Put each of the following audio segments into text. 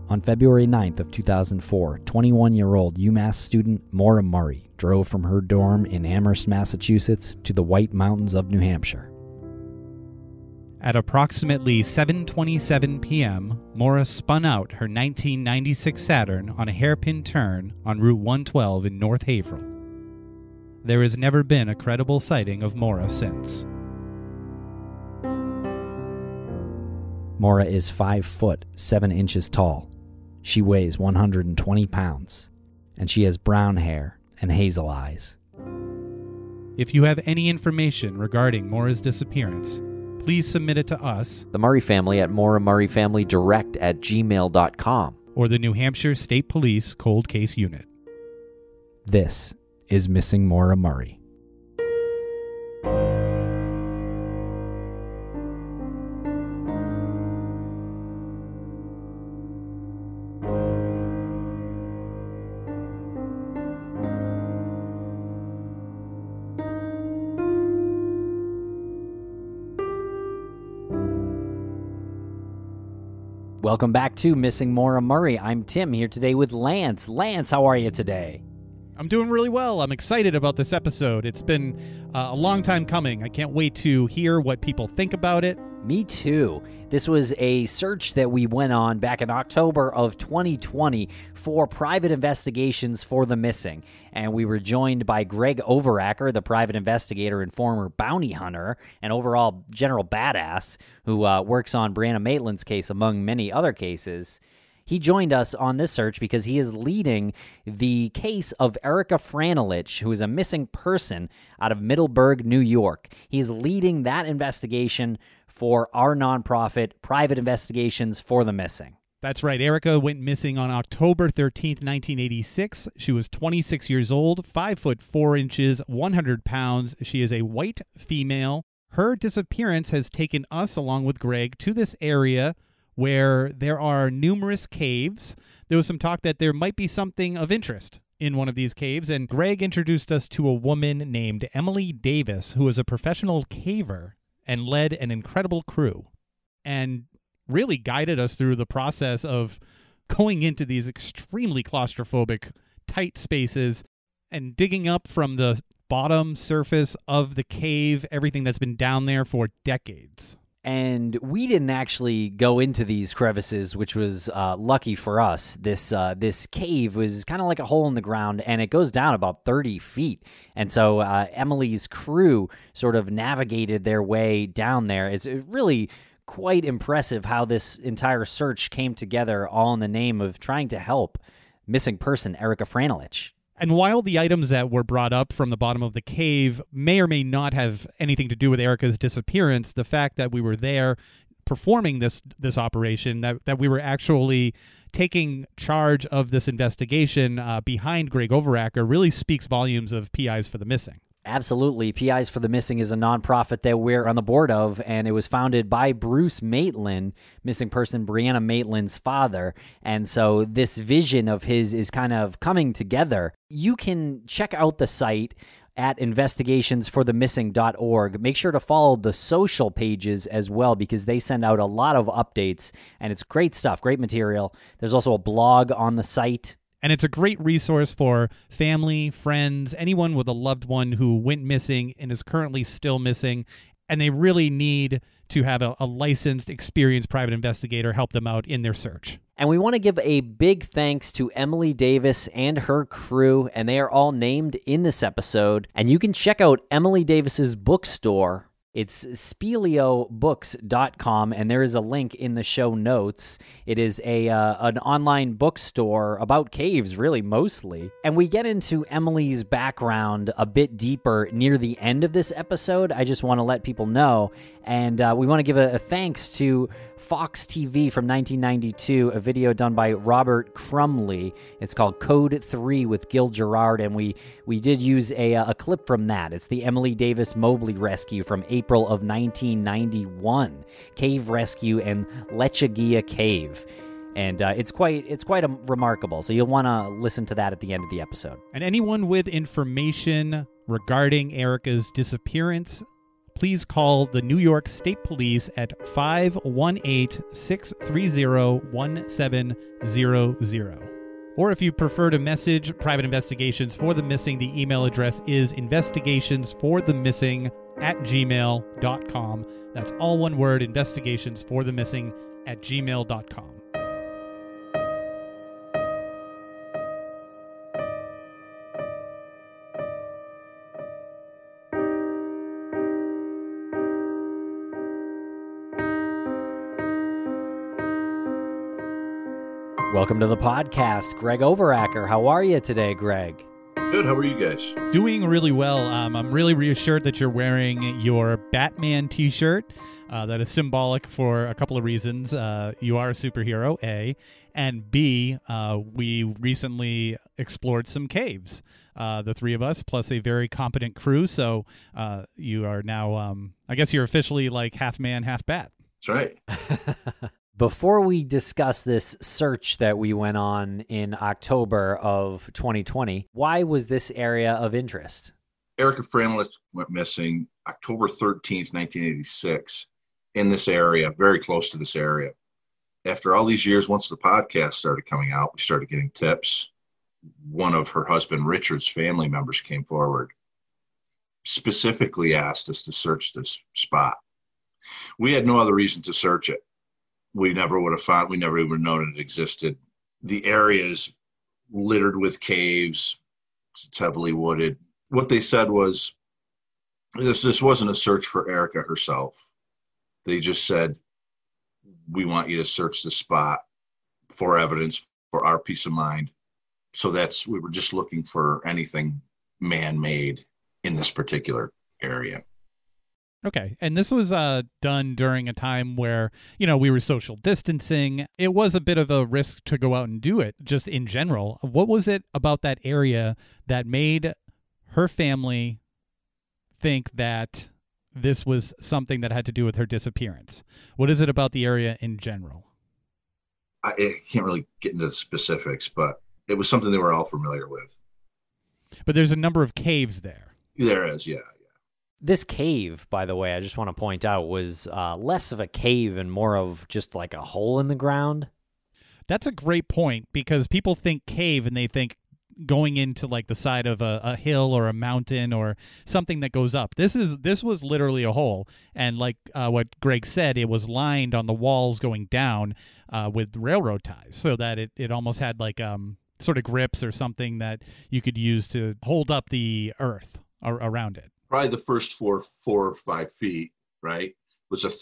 On February 9th of 2004, 21-year-old UMass student Maura Murray drove from her dorm in Amherst, Massachusetts to the White Mountains of New Hampshire. At approximately 7:27 p.m., Maura spun out her 1996 Saturn on a hairpin turn on Route 112 in North Haverhill. There has never been a credible sighting of Maura since. Maura is 5 foot 7 inches tall. She weighs 120 pounds, and she has brown hair and hazel eyes. If you have any information regarding Maura's disappearance, please submit it to us, The Murray Family at MauraMurrayFamilyDirect@gmail.com. or the New Hampshire State Police Cold Case Unit. This is Missing Maura Murray. Welcome back to Missing Maura Murray. I'm Tim, here today with Lance. Lance, how are you today? I'm doing really well. I'm excited about this episode. It's been a long time coming. I can't wait to hear what people think about it. Me too. This was a search that we went on back in October of 2020 for private investigations for the missing. And we were joined by Greg Overacker, the private investigator and former bounty hunter and overall general badass who works on Brianna Maitland's case, among many other cases. He joined us on this search because he is leading the case of Erica Franelich, who is a missing person out of Middleburg, New York. He is leading that investigation for our nonprofit, Private Investigations for the Missing. That's right. Erica went missing on October 13th, 1986. She was 26 years old, 5 foot 4 inches, 100 pounds. She is a white female. Her disappearance has taken us, along with Greg, to this area where there are numerous caves. There was some talk that there might be something of interest in one of these caves, and Greg introduced us to a woman named Emily Davis, who is a professional caver and led an incredible crew, and really guided us through the process of going into these extremely claustrophobic, tight spaces and digging up from the bottom surface of the cave, everything that's been down there for decades. And we didn't actually go into these crevices, which was lucky for us. This cave was kind of like a hole in the ground, and it goes down about 30 feet. And so Emily's crew sort of navigated their way down there. It's really quite impressive how this entire search came together, all in the name of trying to help missing person Erica Franelich. And while the items that were brought up from the bottom of the cave may or may not have anything to do with Erica's disappearance, the fact that we were there performing this operation, that we were actually taking charge of this investigation behind Greg Overacker, really speaks volumes of PIs for the Missing. Absolutely. PIs for the Missing is a nonprofit that we're on the board of, and it was founded by Bruce Maitland, missing person Brianna Maitland's father. And so this vision of his is kind of coming together. You can check out the site at investigationsforthemissing.org. Make sure to follow the social pages as well, because they send out a lot of updates, and it's great stuff, great material. There's also a blog on the site. And it's a great resource for family, friends, anyone with a loved one who went missing and is currently still missing, and they really need to have a licensed, experienced private investigator help them out in their search. And we want to give a big thanks to Emily Davis and her crew, and they are all named in this episode. And you can check out Emily Davis's bookstore. It's speleobooks.com, and there is a link in the show notes. It is an online bookstore about caves, really, mostly. And we get into Emily's background a bit deeper near the end of this episode. I just want to let people know. And we want to give a thanks to Fox TV from 1992, a video done by Robert Crumley. It's called Code 3 with Gil Gerard, and we did use a clip from that. It's the Emily Davis Mobley rescue from April of 1991. Cave rescue in Lechugia Cave. And it's quite remarkable, so you'll want to listen to that at the end of the episode. And anyone with information regarding Erica's disappearance, please call the New York State Police at 518-630-1700. Or if you prefer to message Private Investigations for the Missing, the email address is investigationsforthemissing@gmail.com. That's all one word, investigationsforthemissing@gmail.com. Welcome to the podcast, Greg Overacker. How are you today, Greg? Good. How are you guys? Doing really well. I'm really reassured that you're wearing your Batman t-shirt. That is symbolic for a couple of reasons. You are a superhero, A. And B, we recently explored some caves, the three of us, plus a very competent crew. So you are now, I guess you're officially like half man, half bat. That's right. Before we discuss this search that we went on in October of 2020, why was this area of interest? Erica Framlich went missing October 13th, 1986, in this area, very close to this area. After all these years, once the podcast started coming out, we started getting tips. One of her husband Richard's family members came forward, specifically asked us to search this spot. We had no other reason to search it. We never would have found, we never even known it existed. The area is littered with caves. It's heavily wooded. What they said was, this wasn't a search for Erica herself. They just said, we want you to search the spot for evidence, for our peace of mind. So we were just looking for anything man-made in this particular area. Okay. And this was done during a time where, we were social distancing. It was a bit of a risk to go out and do it, just in general. What was it about that area that made her family think that this was something that had to do with her disappearance? What is it about the area in general? I can't really get into the specifics, but it was something they were all familiar with. But there's a number of caves there. There is, yeah. This cave, by the way, I just want to point out, was less of a cave and more of just like a hole in the ground. That's a great point, because people think cave and they think going into like the side of a hill or a mountain or something that goes up. This was literally a hole, and like what Greg said, it was lined on the walls going down with railroad ties, so that it almost had like sort of grips or something that you could use to hold up the earth around it. Probably the first 4 or 5 feet, right? It's a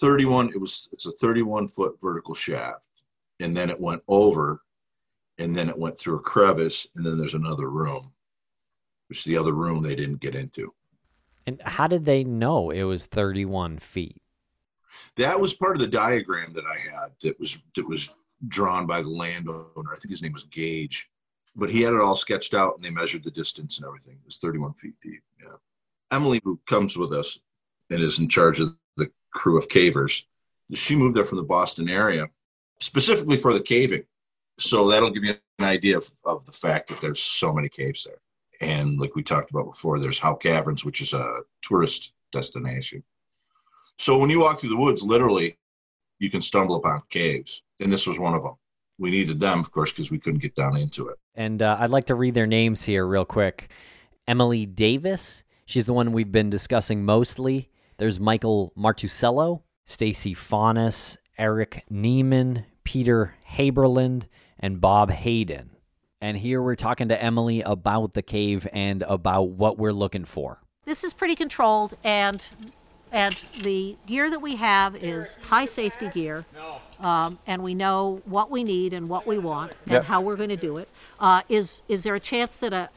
31-foot vertical shaft. And then it went over, and then it went through a crevice, and then there's another room, which the other room they didn't get into. And how did they know it was 31 feet? That was part of the diagram that I had that was drawn by the landowner. I think his name was Gage. But he had it all sketched out, and they measured the distance and everything. It was 31 feet deep, yeah. Emily, who comes with us and is in charge of the crew of cavers, she moved there from the Boston area specifically for the caving. So that'll give you an idea of the fact that there's so many caves there. And like we talked about before, there's Howe Caverns, which is a tourist destination. So when you walk through the woods, literally, you can stumble upon caves. And this was one of them. We needed them, of course, because we couldn't get down into it. And I'd like to read their names here real quick. Emily Davis. She's the one we've been discussing mostly. There's Michael Martusello, Stacy Faunis, Eric Neiman, Peter Haberland, and Bob Hayden. And here we're talking to Emily about the cave and about what we're looking for. This is pretty controlled, and the gear that we have is high safety gear, and we know what we need and what we want and how we're going to do it. Is there a chance that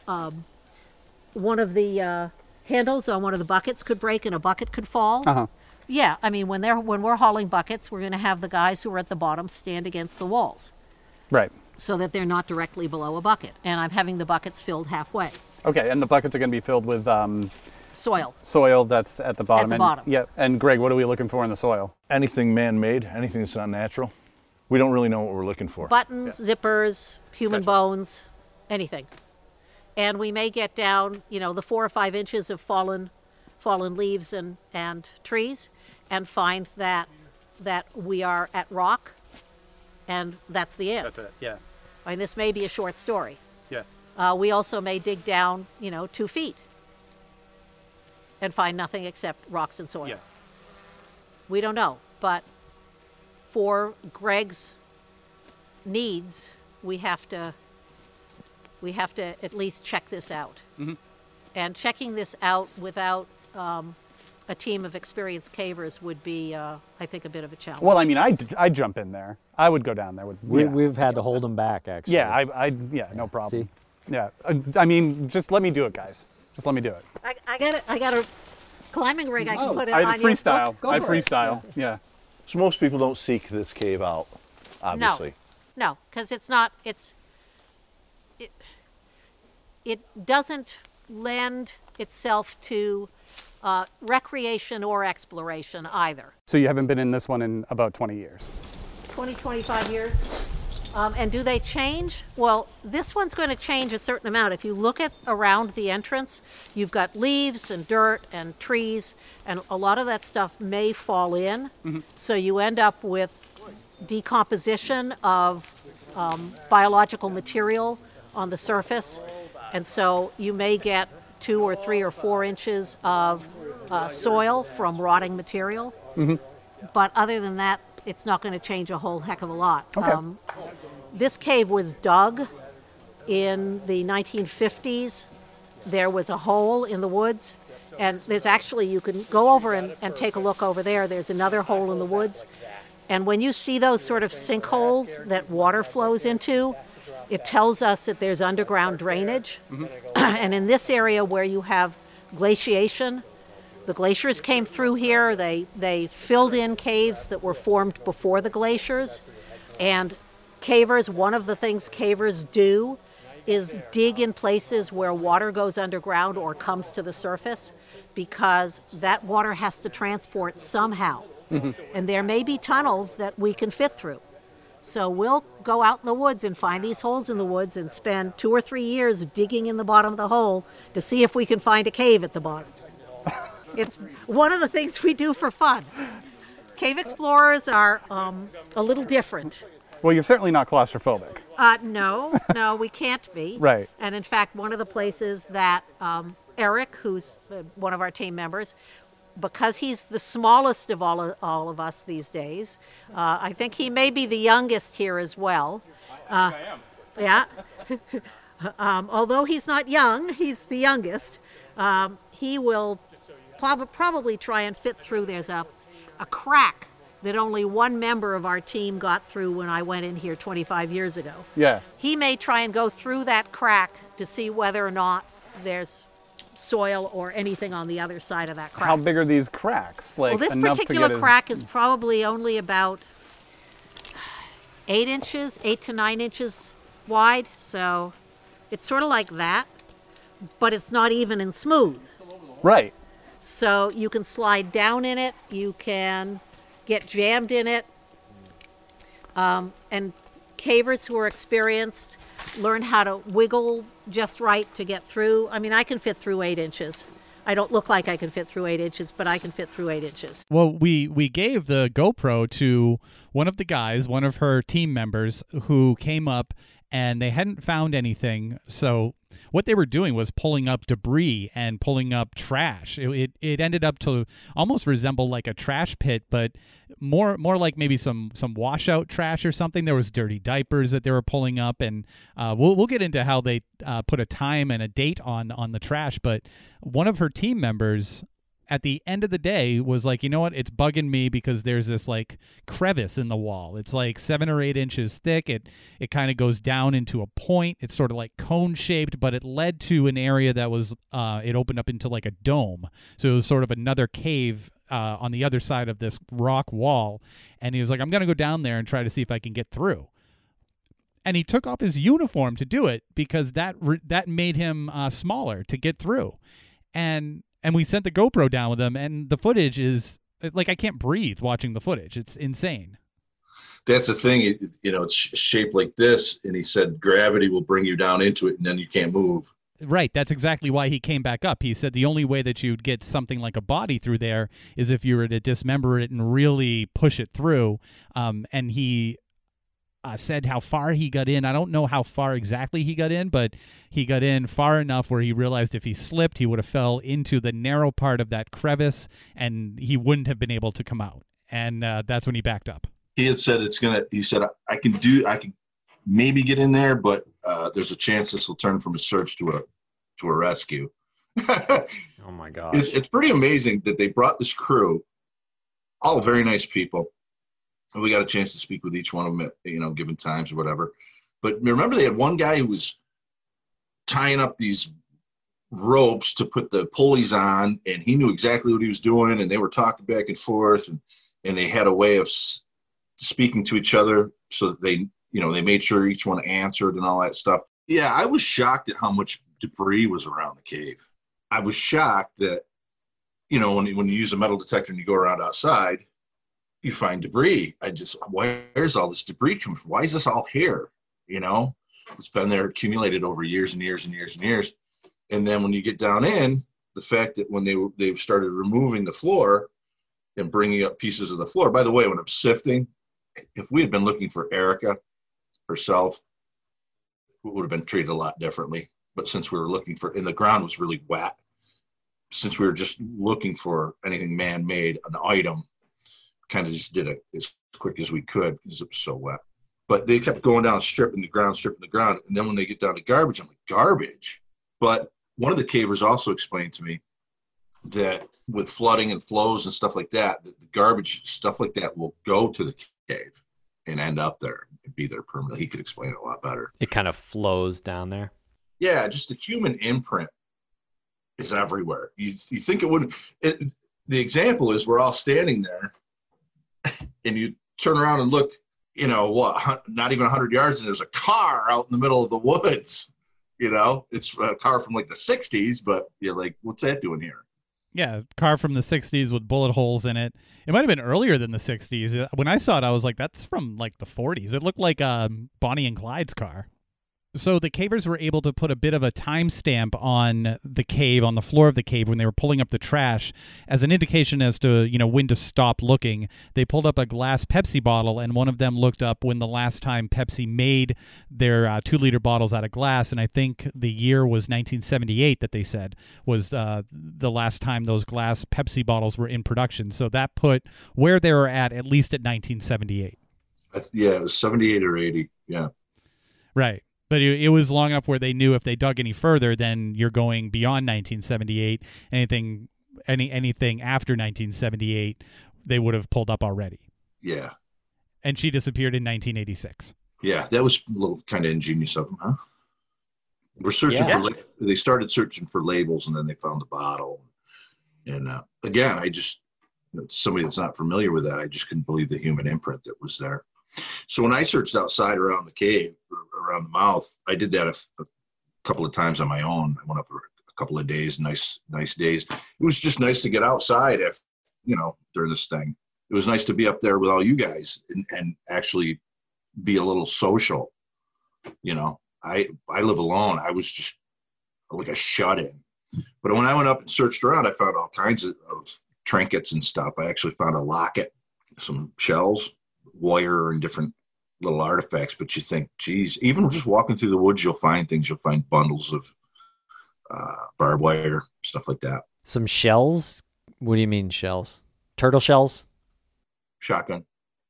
one of the handles on one of the buckets could break and a bucket could fall? Uh-huh. Yeah, I mean, when we're hauling buckets, we're going to have the guys who are at the bottom stand against the walls. Right. So that they're not directly below a bucket. And I'm having the buckets filled halfway. Okay, and the buckets are going to be filled with soil. Soil that's at the bottom. At the bottom. Yeah. And Greg, what are we looking for in the soil? Anything man-made, anything that's not natural. We don't really know what we're looking for. Buttons, zippers, human bones, anything. And we may get down, the 4 or 5 inches of fallen fallen leaves and trees, and find that we are at rock, and that's the end. That's it. Yeah. I mean, this may be a short story. Yeah. We also may dig down, 2 feet and find nothing except rocks and soil. Yeah. We don't know, but for Greg's needs, we have to at least check this out. Mm-hmm. And checking this out without a team of experienced cavers would be, I think, a bit of a challenge. Well, I mean, I'd jump in there. I would go down there. We've had to hold them back, actually. Yeah, yeah, no problem. See? Yeah, I mean, just let me do it, guys. Just let me do it. I got a climbing rig I can put it I on freestyle. you. I freestyle. Yeah. So most people don't seek this cave out, obviously. No, because it doesn't lend itself to recreation or exploration either. So you haven't been in this one in about 20 years? 25 years. And do they change? Well, this one's going to change a certain amount. If you look at around the entrance, you've got leaves and dirt and trees, and a lot of that stuff may fall in. Mm-hmm. So you end up with decomposition of biological material on the surface. And so you may get 2 or 3 or 4 inches of soil from rotting material. Mm-hmm. But other than that, it's not going to change a whole heck of a lot. Okay. This cave was dug in the 1950s. There was a hole in the woods, and there's actually, you can go over and take a look over there. There's another hole in the woods. And when you see those sort of sinkholes that water flows into, it tells us that there's underground drainage. Mm-hmm. And in this area where you have glaciation, the glaciers came through here. They filled in caves that were formed before the glaciers. And cavers, one of the things cavers do is dig in places where water goes underground or comes to the surface, because that water has to transport somehow. Mm-hmm. And there may be tunnels that we can fit through. So we'll go out in the woods and find these holes in the woods and spend 2 or 3 years digging in the bottom of the hole to see if we can find a cave at the bottom. It's one of the things we do for fun. Cave explorers are a little different. Well, you're certainly not claustrophobic. No, we can't be. Right. And in fact, one of the places that Eric, who's one of our team members, because he's the smallest of all of us these days, I think he may be the youngest here as well. I am. Yeah. Although he's not young, he's the youngest. He will probably try and fit through. There's a crack that only one member of our team got through when I went in here 25 years ago. Yeah. He may try and go through that crack to see whether or not there's soil or anything on the other side of that crack. How big are these cracks? Well, this particular crack is probably only about 8 to 9 inches wide. So it's sort of like that, but it's not even and smooth. Right. So you can slide down in it, you can get jammed in it, and cavers who are experienced learn how to wiggle just right to get through. I mean, I can fit through 8 inches. I don't look like I can fit through 8 inches, but I can fit through 8 inches. Well, we gave the GoPro to one of the guys, one of her team members, who came up and they hadn't found anything. So what they were doing was pulling up debris and pulling up trash. It ended up to almost resemble like a trash pit, but more like maybe some washout trash or something. There was dirty diapers that they were pulling up, and we'll get into how they put a time and a date on the trash. But one of her team members at the end of the day was like, you know what, it's bugging me because there's this like crevice in the wall. It's like 7 or 8 inches thick. It kind of goes down into a point. It's sort of like cone shaped, but it led to an area that was it opened up into like a dome. So it was sort of another cave on the other side of this rock wall. And he was like, I'm going to go down there and try to see if I can get through. And he took off his uniform to do it because that made him smaller to get through. And we sent the GoPro down with him, and the footage is like, I can't breathe watching the footage. It's insane. That's the thing, it's shaped like this. And he said, gravity will bring you down into it and then you can't move. Right, that's exactly why he came back up. He said the only way that you'd get something like a body through there is if you were to dismember it and really push it through. And he said how far he got in. I don't know how far exactly he got in, but he got in far enough where he realized if he slipped, he would have fell into the narrow part of that crevice, and he wouldn't have been able to come out. And that's when he backed up. He had said he said, I can maybe get in there, but there's a chance this will turn from a search to a rescue. Oh my gosh. It's pretty amazing that they brought this crew, all very nice people. And we got a chance to speak with each one of them at, given times or whatever. But remember, they had one guy who was tying up these ropes to put the pulleys on, and he knew exactly what he was doing, and they were talking back and forth, and they had a way of speaking to each other so that they made sure each one answered and all that stuff. Yeah, I was shocked at how much debris was around the cave. I was shocked that, when you use a metal detector and you go around outside, you find debris. Where's all this debris coming from? Why is this all here? It's been there accumulated over years and years and years and years. And then when you get down in, the fact that when they started removing the floor and bringing up pieces of the floor, by the way, when I'm sifting, if we had been looking for Erica herself, it would have been treated a lot differently. But since we were looking and the ground was really wet, since we were just looking for anything man-made, an item, kind of just did it as quick as we could because it was so wet. But they kept going down, stripping the ground. And then when they get down to garbage, I'm like, garbage? But one of the cavers also explained to me that with flooding and flows and stuff like that, the garbage, stuff like that will go to the cave and end up there and be there permanently. He could explain it a lot better. It kind of flows down there. Yeah, just the human imprint is everywhere. You think it wouldn't. The example is we're all standing there, and you turn around and look, not even 100 yards, and there's a car out in the middle of the woods. It's a car from like the 60s, but you're like, what's that doing here? Yeah, car from the 60s with bullet holes in it. It might have been earlier than the 60s. When I saw it, I was like, that's from like the 40s. It looked like Bonnie and Clyde's car. So the cavers were able to put a bit of a timestamp on the cave, on the floor of the cave, when they were pulling up the trash as an indication as to, when to stop looking. They pulled up a glass Pepsi bottle, and one of them looked up when the last time Pepsi made their 2-liter bottles out of glass, and I think the year was 1978 that they said was the last time those glass Pepsi bottles were in production. So that put where they were at least at 1978. Yeah, it was 78 or 80, yeah. Right. But it was long enough where they knew if they dug any further, then you're going beyond 1978. Anything after 1978, they would have pulled up already. Yeah. And she disappeared in 1986. Yeah, that was a little kind of ingenious of them, huh? We're searching for. They started searching for labels, and then they found the bottle. And again, somebody that's not familiar with that, I just couldn't believe the human imprint that was there. So when I searched outside around the cave, around the mouth, I did that a couple of times on my own. I went up a couple of days, nice days. It was just nice to get outside during this thing. It was nice to be up there with all you guys and actually be a little social. I live alone. I was just like a shut-in. But when I went up and searched around, I found all kinds of trinkets and stuff. I actually found a locket, some shells, wire, and different little artifacts. But you think, geez, even just walking through the woods, you'll find things. You'll find bundles of barbed wire, stuff like that. Some shells? What do you mean shells? Turtle shells? Shotgun.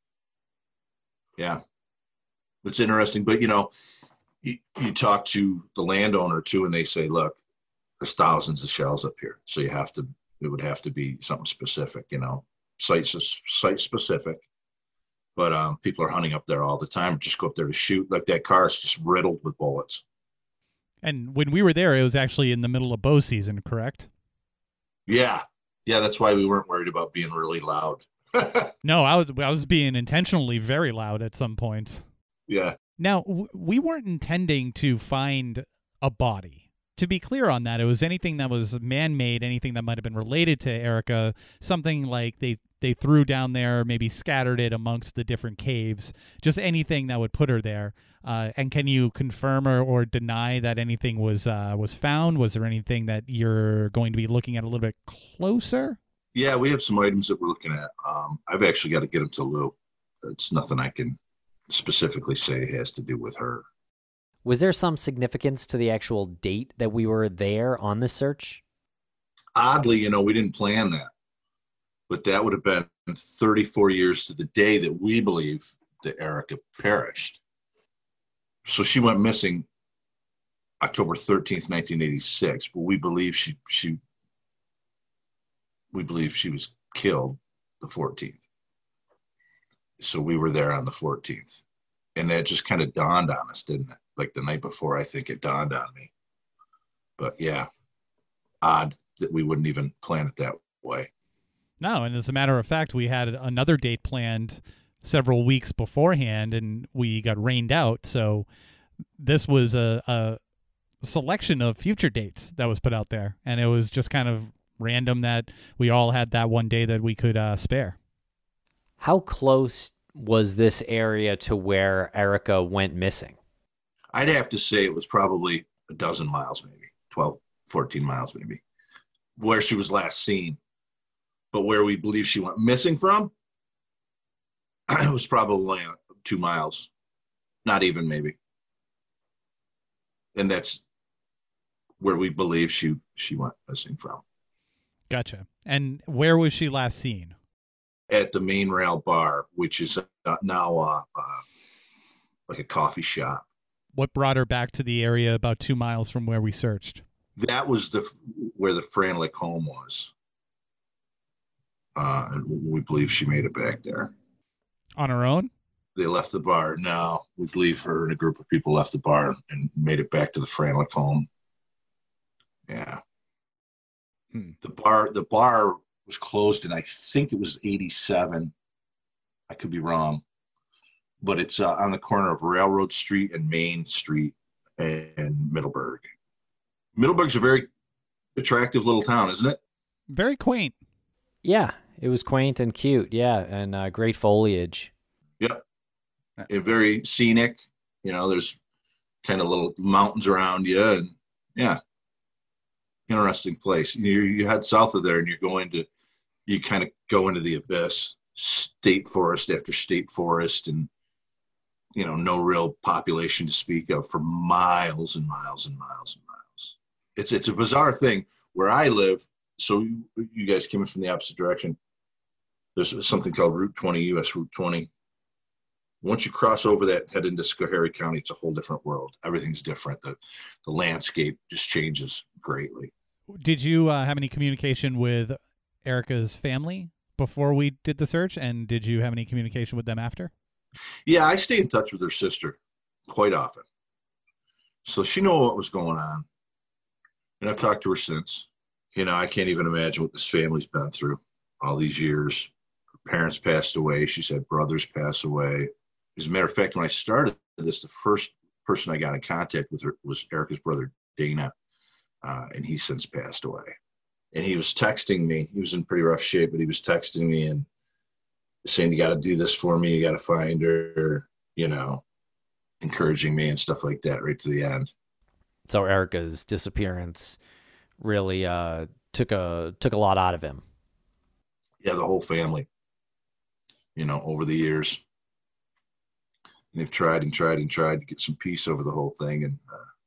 Yeah. It's interesting. But, you talk to the landowner too, and they say, look, there's thousands of shells up here. So it would have to be something specific, site specific. But people are hunting up there all the time. Just go up there to shoot. Like that car is just riddled with bullets. And when we were there, it was actually in the middle of bow season, correct? Yeah. Yeah, that's why we weren't worried about being really loud. No, I was being intentionally very loud at some points. Yeah. Now, we weren't intending to find a body. to be clear on that, it was anything that was man-made, anything that might have been related to Erica, something like they threw down there, maybe scattered it amongst the different caves, just anything that would put her there. And can you confirm or deny that anything was found? Was there anything that you're going to be looking at a little bit closer? Yeah, we have some items that we're looking at. I've actually got to get them to Lou. It's nothing I can specifically say has to do with her. Was there some significance to the actual date that we were there on this search? Oddly, we didn't plan that. But that would have been 34 years to the day that we believe that Erica perished. So she went missing October 13th, 1986, but we believe she was killed the 14th. So we were there on the 14th. And that just kind of dawned on us, didn't it? Like the night before, I think it dawned on me. But yeah, odd that we wouldn't even plan it that way. No, and as a matter of fact, we had another date planned several weeks beforehand, and we got rained out. So this was a selection of future dates that was put out there, and it was just kind of random that we all had that one day that we could spare. How close was this area to where Erica went missing? I'd have to say it was probably a dozen miles, maybe 12, 14 miles, maybe, where she was last seen. But where we believe she went missing from, it was probably 2 miles, not even maybe. And that's where we believe she went missing from. Gotcha. And where was she last seen? At the Main Rail Bar, which is now like a coffee shop. What brought her back to the area about 2 miles from where we searched? That was where the Franlick home was. And we believe she made it back there. On her own? They left the bar. No, we believe her and a group of people left the bar and made it back to the Franlick home. Yeah. The bar was closed in, I think it was 87. I could be wrong. But it's on the corner of Railroad Street and Main Street in Middleburg. Middleburg's a very attractive little town, isn't it? Very quaint. Yeah, it was quaint and cute. Yeah, and great foliage. Yep. And very scenic. There's kind of little mountains around you, and yeah, interesting place. You head south of there, and you kind of go into the abyss, state forest after state forest, and no real population to speak of for miles and miles and miles and miles. It's a bizarre thing where I live. So you guys came in from the opposite direction. There's something called Route 20, US Route 20. Once you cross over that, head into Schoharie County, it's a whole different world. Everything's different. The landscape just changes greatly. Did you have any communication with Erica's family before we did the search? And did you have any communication with them after? Yeah, I stay in touch with her sister quite often. So she knew what was going on. And I've talked to her since. I can't even imagine what this family's been through all these years. Her parents passed away. She's had brothers pass away. As a matter of fact, when I started this, the first person I got in contact with her was Erica's brother, Dana, and he's since passed away. And he was texting me. He was in pretty rough shape, but he was texting me and saying, you got to do this for me. You got to find her, encouraging me and stuff like that right to the end. So Erica's disappearance really took a lot out of him. Yeah, the whole family, over the years. And they've tried and tried and tried to get some peace over the whole thing. And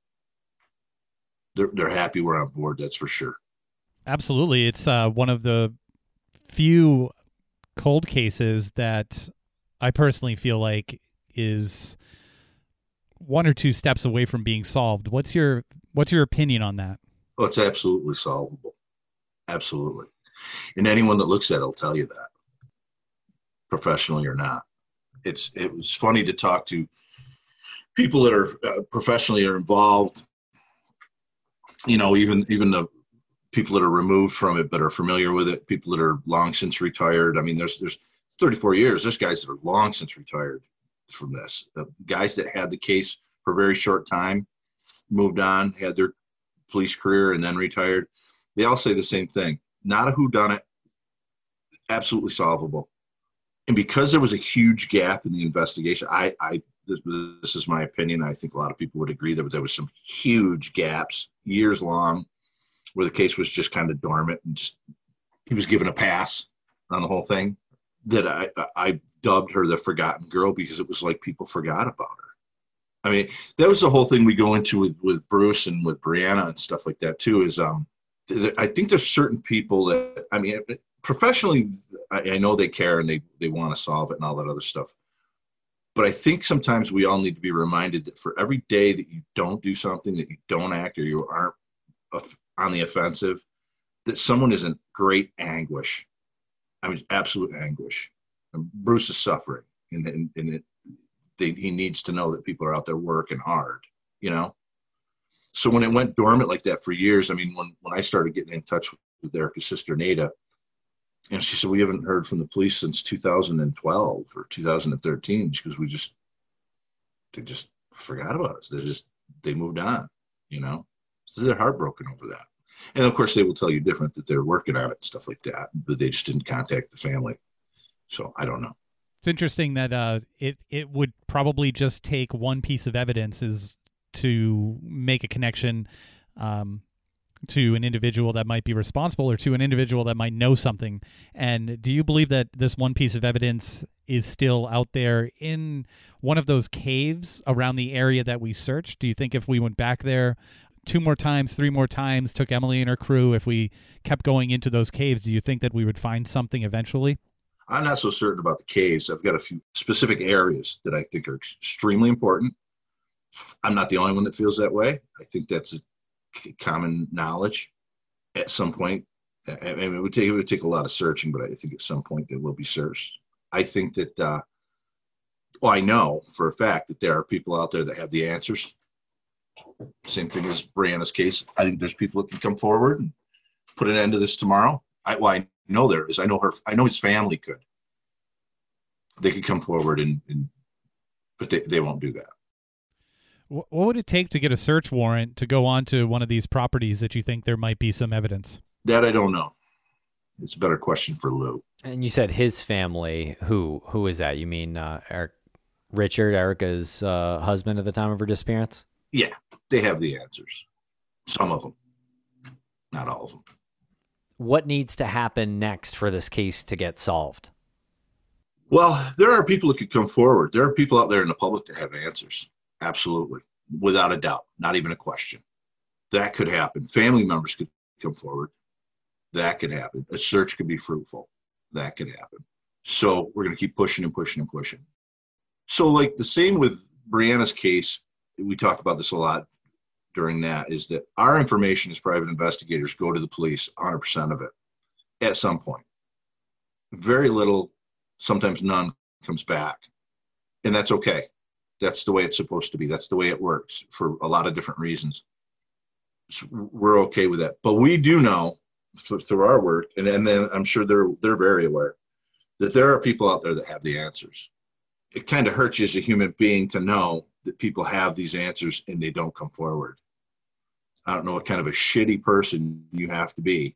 they're happy we're on board, that's for sure. Absolutely. It's one of the few cold cases that I personally feel like is 1 or 2 steps away from being solved. What's your opinion on that? Oh, it's absolutely solvable. Absolutely. And anyone that looks at it will tell you that, professionally or not. It was funny to talk to people that are professionally are involved, even the people that are removed from it but are familiar with it, people that are long since retired. I mean, there's 34 years. There's guys that are long since retired from this. The guys that had the case for a very short time moved on, had their police career and then retired, they all say the same thing. Not a whodunit, absolutely solvable. And because there was a huge gap in the investigation, this is my opinion. I think a lot of people would agree that there was some huge gaps, years long, where the case was just kind of dormant and just he was given a pass on the whole thing. That I dubbed her the forgotten girl because it was like people forgot about her. I mean, that was the whole thing we go into with Bruce and with Brianna and stuff like that too. Is I think there's certain people that, I mean, professionally, I know they care and they want to solve it and all that other stuff. But I think sometimes we all need to be reminded that for every day that you don't do something, that you don't act, or you aren't on the offensive, that someone is in great anguish. I mean, absolute anguish. And Bruce is suffering, and he needs to know that people are out there working hard, you know? So when it went dormant like that for years, I mean, when I started getting in touch with Erica's sister, Nada, and she said, we haven't heard from the police since 2012 or 2013 because they just forgot about us. They moved on, you know? So they're heartbroken over that. And of course they will tell you different, that they're working on it and stuff like that, but they just didn't contact the family. So I don't know. It's interesting that it would probably just take one piece of evidence is to make a connection to an individual that might be responsible or to an individual that might know something. And do you believe that this one piece of evidence is still out there in one of those caves around the area that we searched? Do you think if we went back there 2 more times, 3 more times, took Emily and her crew, if we kept going into those caves, do you think that we would find something eventually? I'm not so certain about the caves. I've got a few specific areas that I think are extremely important. I'm not the only one that feels that way. I think that's a common knowledge at some point. I mean, it would take a lot of searching, but I think at some point they will be searched. I think that, I know for a fact that there are people out there that have the answers. Same thing as Brianna's case. I think there's people that can come forward and put an end to this tomorrow. I know there is. I know his family could. They could come forward but they won't do that. What would it take to get a search warrant to go onto one of these properties that you think there might be some evidence? That I don't know. It's a better question for Lou. And you said his family. Who is that? You mean Richard, Erica's husband at the time of her disappearance? Yeah, they have the answers. Some of them. Not all of them. What needs to happen next for this case to get solved? Well, there are people that could come forward. There are people out there in the public that have answers. Absolutely. Without a doubt. Not even a question. That could happen. Family members could come forward. That could happen. A search could be fruitful. That could happen. So we're going to keep pushing and pushing and pushing. So like the same with Brianna's case, we talked about this a lot during that, is that our information as private investigators go to the police, 100% of it, at some point. Very little, sometimes none, comes back. And that's okay. That's the way it's supposed to be. That's the way it works for a lot of different reasons. So we're okay with that. But we do know through our work, and then I'm sure they're very aware, that there are people out there that have the answers. It kind of hurts you as a human being to know that people have these answers and they don't come forward. I don't know what kind of a shitty person you have to be,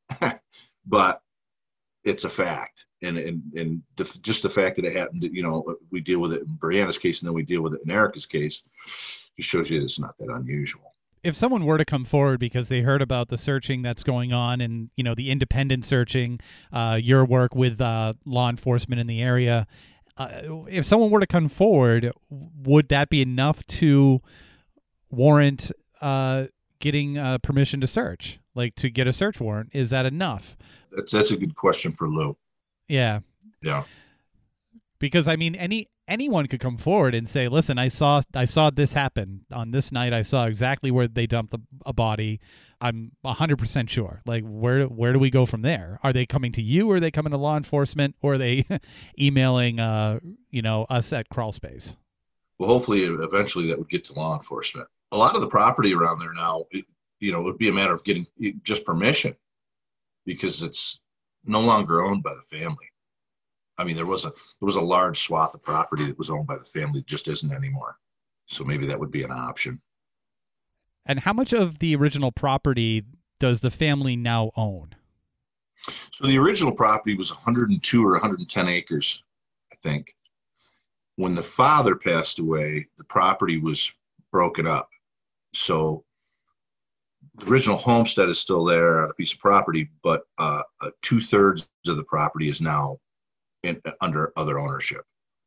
but it's a fact. And just the fact that it happened, we deal with it in Brianna's case and then we deal with it in Erica's case, just shows you it's not that unusual. If someone were to come forward because they heard about the searching that's going on and, the independent searching, your work with law enforcement in the area, if someone were to come forward, would that be enough to warrant getting permission to search, like to get a search warrant? Is that enough? That's a good question for Lou. Yeah. Yeah. Because I mean, anyone could come forward and say, "Listen, I saw this happen on this night. I saw exactly where they dumped a body. I'm 100% sure." Like, where do we go from there? Are they coming to you, or are they coming to law enforcement, or are they emailing us at Crawlspace? Well, hopefully, eventually, that would get to law enforcement. A lot of the property around there now, it would be a matter of getting just permission, because it's no longer owned by the family. I mean, there was a large swath of property that was owned by the family, just isn't anymore. So maybe that would be an option. And how much of the original property does the family now own? So the original property was 102 or 110 acres, I think. When the father passed away, the property was broken up. So the original homestead is still there on a piece of property, but 2/3 of the property is now under other ownership.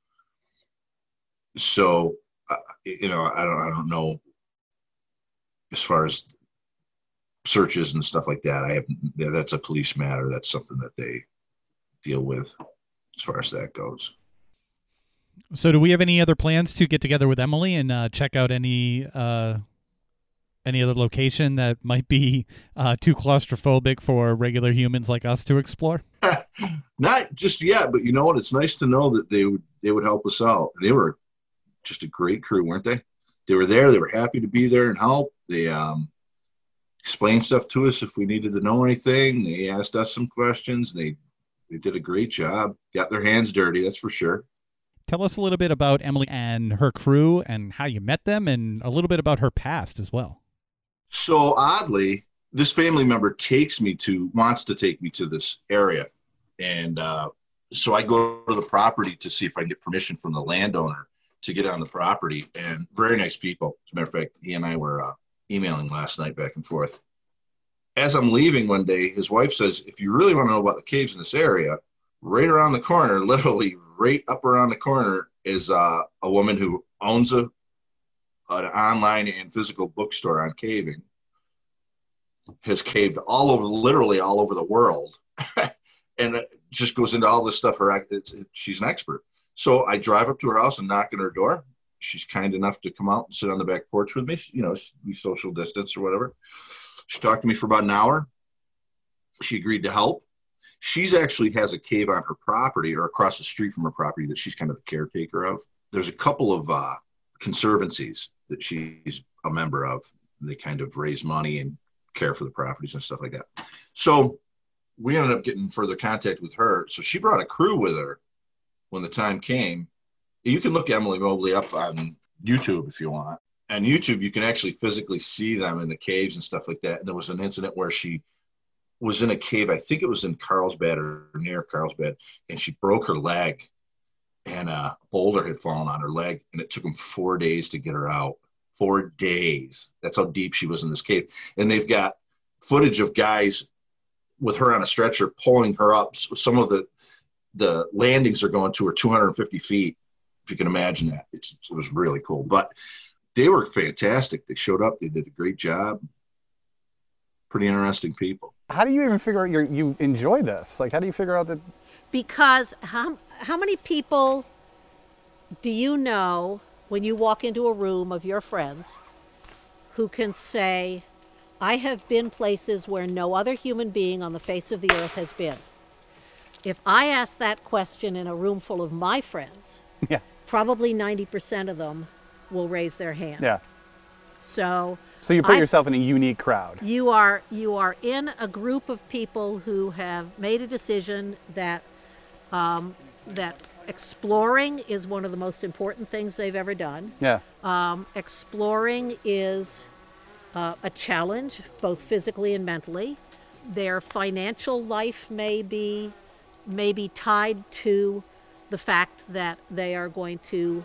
So, I don't know as far as searches and stuff like that. That's a police matter. That's something that they deal with as far as that goes. So do we have any other plans to get together with Emily and check out any other location that might be too claustrophobic for regular humans like us to explore? Not just yet, but you know what? It's nice to know that they would help us out. They were just a great crew, weren't they? They were there. They were happy to be there and help. They explained stuff to us if we needed to know anything. They asked us some questions. They did a great job. Got their hands dirty, that's for sure. Tell us a little bit about Emily and her crew and how you met them, and a little bit about her past as well. So oddly, this family member wants to take me to this area. And so I go to the property to see if I can get permission from the landowner to get on the property. And very nice people. As a matter of fact, he and I were emailing last night back and forth. As I'm leaving one day, his wife says, if you really want to know about the caves in this area, right around the corner, literally right up around the corner, is a woman who owns an online and physical bookstore on caving, has caved literally all over the world, and it just goes into all this stuff. She's an expert. So I drive up to her house and knock on her door. She's kind enough to come out and sit on the back porch with me. We social distance or whatever. She talked to me for about an hour. She agreed to help. She's actually has a cave on her property or across the street from her property that she's kind of the caretaker of. There's a couple of conservancies that she's a member of. They kind of raise money and care for the properties and stuff like that. So we ended up getting further contact with her. So she brought a crew with her when the time came. You can look Emily Mobley up on YouTube if you want. On YouTube, you can actually physically see them in the caves and stuff like that. And there was an incident where she was in a cave. I think it was in Carlsbad or near Carlsbad, and she broke her leg, and a boulder had fallen on her leg, and it took them 4 days to get her out. 4 days. That's how deep she was in this cave. And they've got footage of guys with her on a stretcher pulling her up. So some of the landings are going to her 250 feet, if you can imagine that. It was really cool. But they were fantastic. They showed up. They did a great job. Pretty interesting people. How do you even figure out you enjoy this? Like, how do you figure out that? Because how many people do you know when you walk into a room of your friends who can say, I have been places where no other human being on the face of the earth has been? If I ask that question in a room full of my friends, Yeah. probably 90% of them will raise their hand. Yeah. So you put yourself in a unique crowd. You are in a group of people who have made a decision that that exploring is one of the most important things they've ever done. Yeah. Exploring is a challenge, both physically and mentally. Their financial life may be tied to the fact that they are going to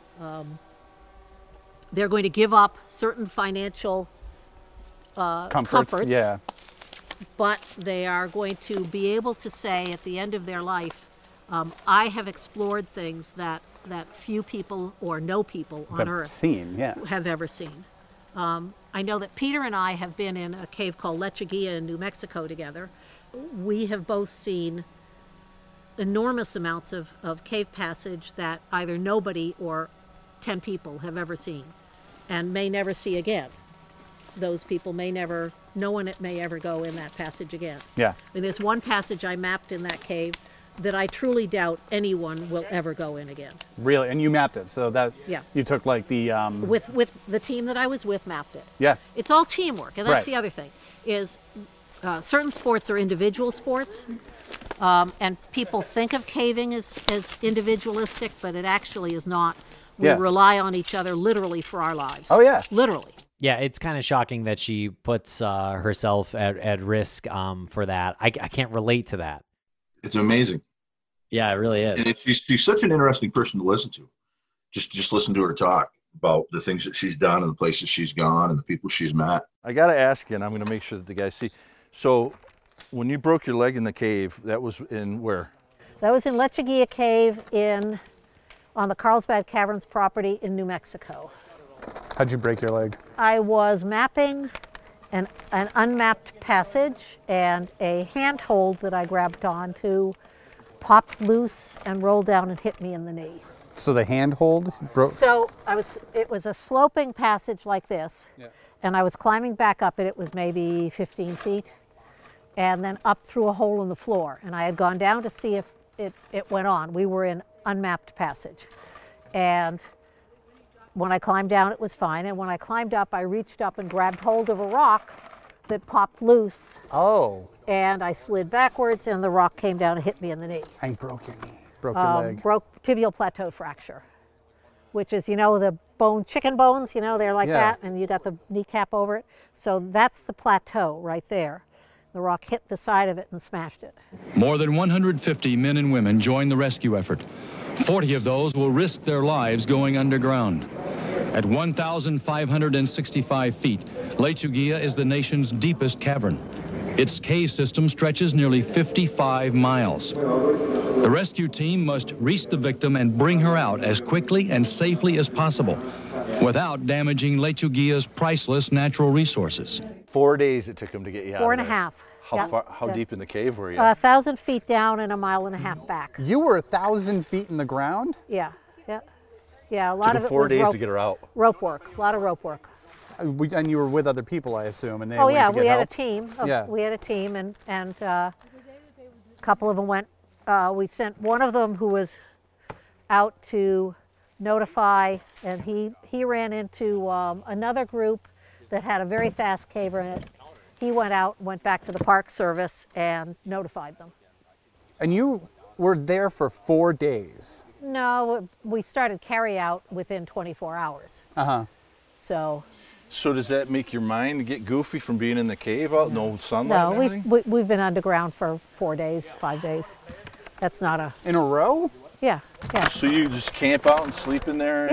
give up certain financial comforts. Yeah. But they are going to be able to say at the end of their life, I have explored things that few people or no people on Earth have ever seen. I know that Peter and I have been in a cave called Lechuguilla in New Mexico together. We have both seen enormous amounts of cave passage that either nobody or 10 people have ever seen and may never see again. Those people no one may ever go in that passage again. Yeah. I mean, there's one passage I mapped in that cave that I truly doubt anyone will ever go in again. Really? And you mapped it, so that Yeah. you took like the With the team that I was with mapped it. Yeah. It's all teamwork, and that's Right. the other thing, is certain sports are individual sports, and people think of caving as individualistic, but it actually is not. We Yeah. rely on each other literally for our lives. Oh, yeah. Literally. Yeah, it's kind of shocking that she puts herself at risk for that. I can't relate to that. It's amazing. Yeah, it really is. And she's such an interesting person to listen to. Just listen to her talk about the things that she's done and the places she's gone and the people she's met. I got to ask you, and I'm going to make sure that the guys see. So when you broke your leg in the cave, that was in where? That was in Lechuguilla Cave on the Carlsbad Caverns property in New Mexico. How'd you break your leg? I was mapping an unmapped passage, and a handhold that I grabbed onto popped loose and rolled down and hit me in the knee. So the handhold broke? So it was a sloping passage like this, and I was climbing back up it. It was maybe 15 feet, and then up through a hole in the floor. And I had gone down to see if it went on. We were in unmapped passage. And when I climbed down, it was fine. And when I climbed up, I reached up and grabbed hold of a rock that popped loose. Oh. And I slid backwards, and the rock came down and hit me in the knee. I broke your knee. Broke your leg. Broke tibial plateau fracture, which is, the chicken bones, they're like that, and you got the kneecap over it. So that's the plateau right there. The rock hit the side of it and smashed it. More than 150 men and women joined the rescue effort. 40 of those will risk their lives going underground. At 1,565 feet, Lechuguilla is the nation's deepest cavern. Its cave system stretches nearly 55 miles. The rescue team must reach the victim and bring her out as quickly and safely as possible without damaging Lechuguilla's priceless natural resources. 4 days it took them to get you out. 4.5. How deep in the cave were you? 1,000 feet down and 1.5 miles back. You were 1,000 feet in the ground? Yeah. A lot of it 4 was days to get her out. Rope work, a lot of rope work. And you were with other people, I assume, and they Oh went yeah, to get we had help? a team. Yeah. We had a team, and a couple of them went. We sent one of them who was out to notify, and he ran into another group that had a very fast caver in it. He went back to the Park Service and notified them. And you were there for 4 days? No, we started carry out within 24 hours. Uh-huh. So does that make your mind get goofy from being in the cave out, no sunlight? no, and everything? we've been underground for 4 days, 5 days. That's not a In a row? yeah. So you just camp out and sleep in there?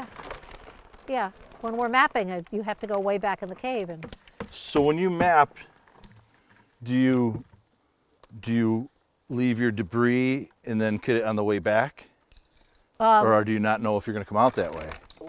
Yeah. When we're mapping it, you have to go way back in the cave. And So when you map, do you leave your debris and then get it on the way back? Or do you not know if you're going to come out that way?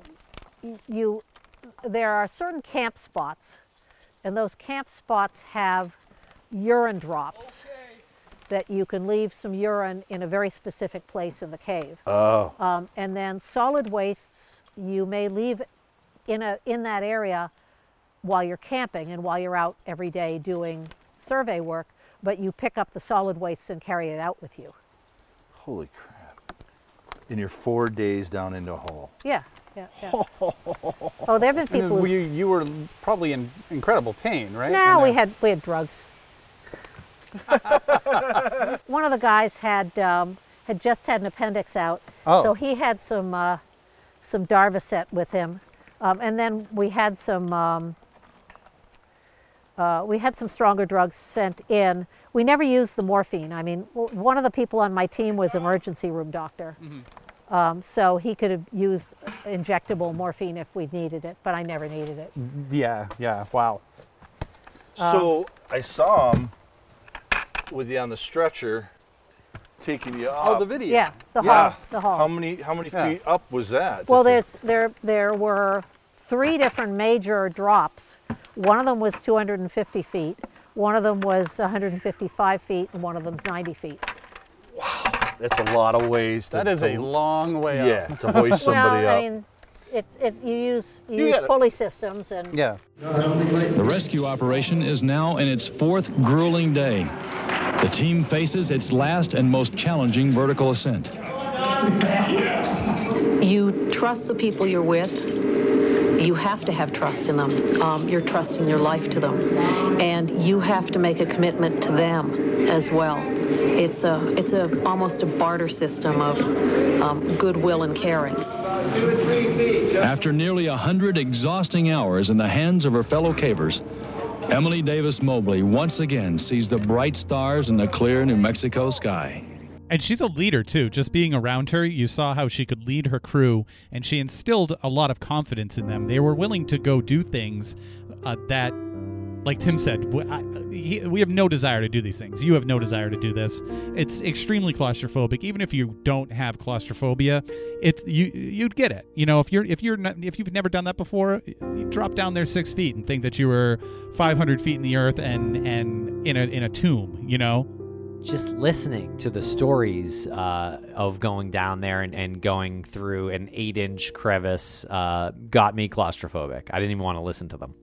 There are certain camp spots, and those camp spots have urine drops that you can leave some urine in a very specific place in the cave. Oh. And then solid wastes you may leave in that area while you're camping and while you're out every day doing survey work, but you pick up the solid wastes and carry it out with you. Holy crap. In your 4 days down into a hole. Yeah. Oh, there have been people who... You were probably in incredible pain, right? No, we had drugs. One of the guys had just had an appendix out, so he had some Darvocet with him, and then we had some stronger drugs sent in. We never used the morphine. I mean, one of the people on my team was an emergency room doctor, so he could have used injectable morphine if we needed it, but I never needed it. Yeah, wow. So I saw him with you on the stretcher, taking you up. Oh, the video. Yeah, the hall. How many feet up was that? Well, there were 3 different major drops. One of them was 250 feet, one of them was 155 feet, and one of them's 90 feet. Wow, that's a lot of ways. That is a long way up. Yeah, to hoist somebody up. I mean, you use pulley systems and... Yeah. The rescue operation is now in its 4th grueling day. The team faces its last and most challenging vertical ascent. You trust the people you're with. You have to have trust in them. You're trusting your life to them. And you have to make a commitment to them as well. It's almost a barter system of goodwill and caring. After nearly 100 exhausting hours in the hands of her fellow cavers, Emily Davis Mobley once again sees the bright stars in the clear New Mexico sky. And she's a leader, too. Just being around her, you saw how she could lead her crew, and she instilled a lot of confidence in them. They were willing to go do things that, like Tim said, we have no desire to do these things. You have no desire to do this. It's extremely claustrophobic. Even if you don't have claustrophobia, you'd get it. You know, if you've never done that before, you drop down there 6 feet and think that you were 500 feet in the earth and in a tomb. You know. Just listening to the stories of going down there and going through an 8-inch crevice got me claustrophobic. I didn't even want to listen to them.